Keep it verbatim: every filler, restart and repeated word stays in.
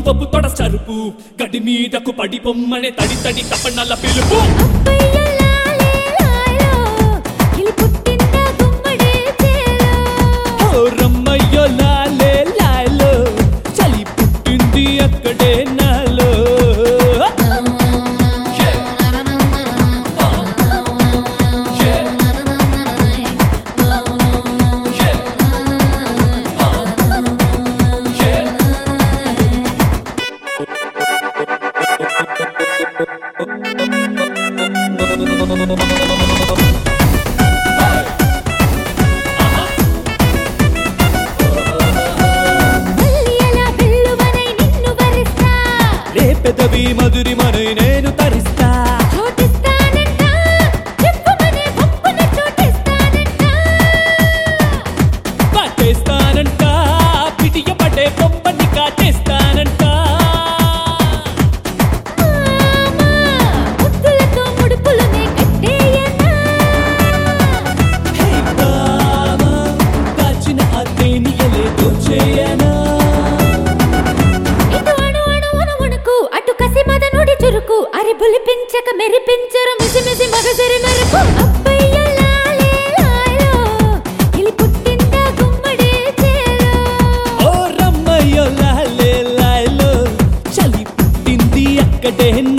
పప్పు తొడ సరుపు గడి మీదకు పడి పొమ్మనే తడి తడి తపనల పిలుపు రమ్మయ్యో లాలే లాలో చలి పుట్టింది అక్కడే నాలో పెదవి మధురి మనై నేను తరిస్తా కాటేస్తానంట పిటియ పడే బొమ్మని కాటేస్తానంట కాచిన అదేని ఎలేదో చేయనా అరి బులిపించక మెరిపించరు మిసి మిసి మగజరి మెరుపు అబ్బయ్య లాలే లాలో కిలి పుట్టిందా గుమ్మడి చేలో ఓ రమ్మయ్య లాలే లాలో చలి పుట్టింది అక్కడే